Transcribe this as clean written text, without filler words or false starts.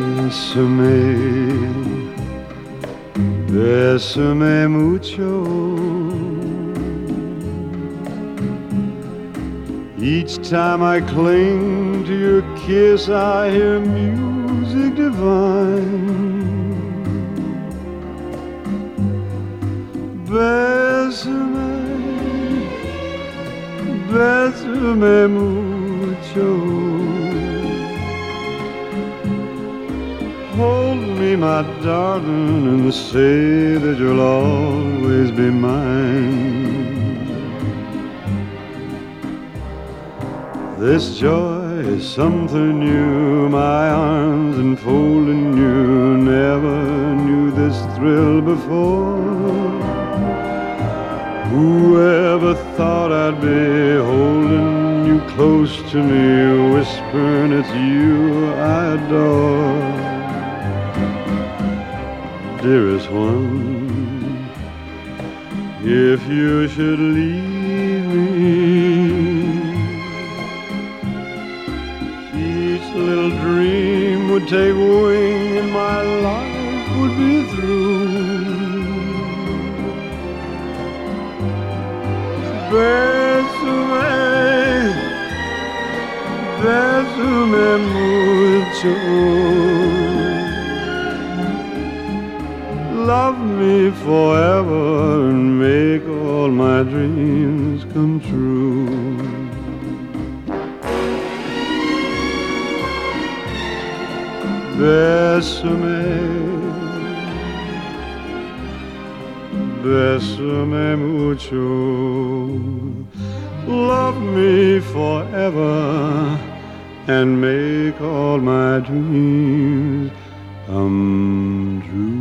Bésame, bésame mucho. Each time I cling to your kiss, I hear music divine. Bésame, bésame mucho. Hold me, my darling, and say that you'll always be mine. This joy is something new, my arms enfolding you. Never knew this thrill before. Whoever thought I'd be holding you close to me, whispering it's you I adore. Dearest one, if you should leave me, each little dream would take wing and my life would be through. Bésame, bésame mucho. Love me forever and make all my dreams come true. Bésame, bésame mucho. Love me forever and make all my dreams come true.